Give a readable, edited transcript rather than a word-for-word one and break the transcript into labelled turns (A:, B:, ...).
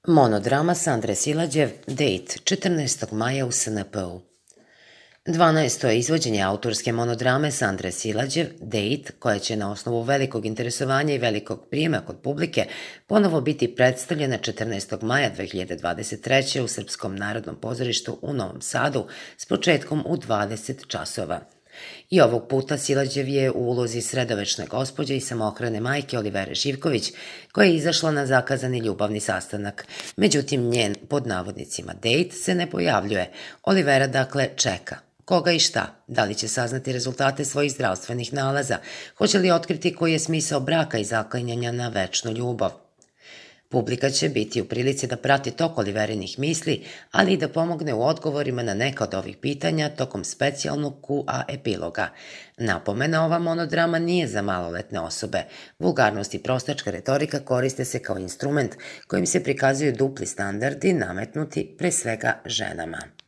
A: Monodrama Sandre Silađev, Dejt, 14. maja u SNP-u. 12. je izvođenje autorske monodrame Sandre Silađev, Dejt, koja će na osnovu velikog interesovanja i velikog prijema kod publike ponovo biti predstavljena 14. maja 2023. u Srpskom narodnom pozorištu u Novom Sadu s početkom u 20 časova. I ovog puta Silađev je u ulozi sredovečne gospođe i samohrane majke Olivere Živković, koja je izašla na zakazani ljubavni sastanak. Međutim, njen, pod navodnicima, dejt se ne pojavljuje. Olivera, dakle, čeka. Koga i šta? Da li će saznati rezultate svojih zdravstvenih nalaza? Hoće li otkriti koji je smisao braka i zaklinjanja na večnu ljubav? Publika će biti u prilici da prati tok Oliverinih misli, ali i da pomogne u odgovorima na neka od ovih pitanja tokom specijalnog Q&A epiloga. Napomena, ova monodrama nije za maloletne osobe. Vulgarnost i prostačka retorika koriste se kao instrument kojim se prikazuju dupli standardi nametnuti pre svega ženama.